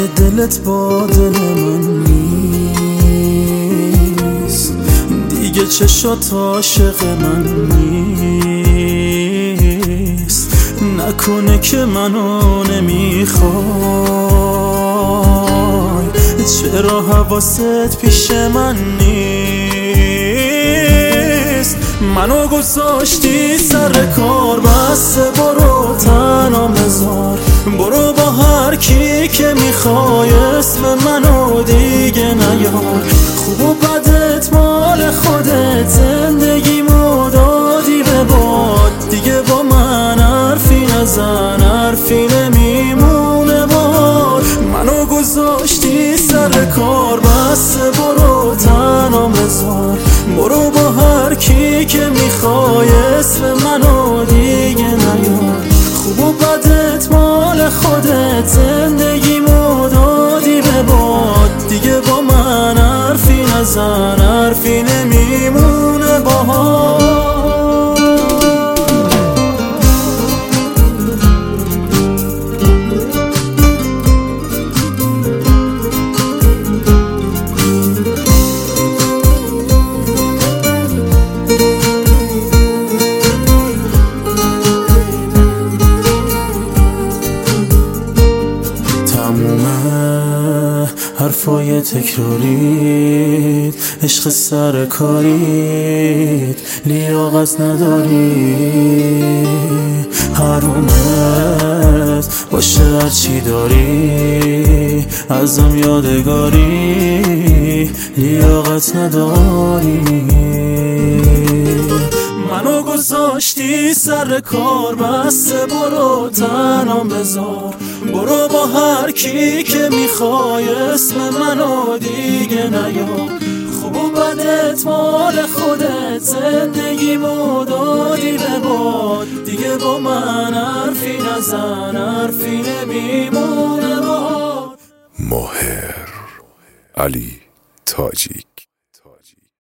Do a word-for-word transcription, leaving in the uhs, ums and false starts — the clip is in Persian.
دلت با دل من نیست، دیگه چشات عاشق من نیست. نکنه که منو نمیخوای، چرا حواست پیش من نیست؟ منو گذاشتی سر کار، بس برو تنام بذار، برو با هر کی که میخوای اسم منو دیگه نیار. خوب و بدت مال خودت، زندگیمو دادی به باد، دیگه با من حرفی نزن، حرفی نمیمونه باد. منو گذاشتی سر کار، بس برو تنام بذار، برو با هر کی که میخوای اسم منو دیگه نیار. خوب و بدت مال خودت، زندگیمو دادی به باد، دیگه با من حرفی نزن، حرفی نمیمونه باهات. حرفای تکرارید، عشق سرکارید، لیاقت نداری. حرومت باشه هرچی داری، ازم یادگاری، لیاقت نداری. منو گذاشتی سر کار، بس برو تنام بذار، برو با هر کی که میخوای اسم منو دیگه نیار. خوب و بدت مال خودت، زندگیمو دادی به باد، دیگه با من حرفی نزن، حرفی نمیمونه باد. ماهر علی تاجیک.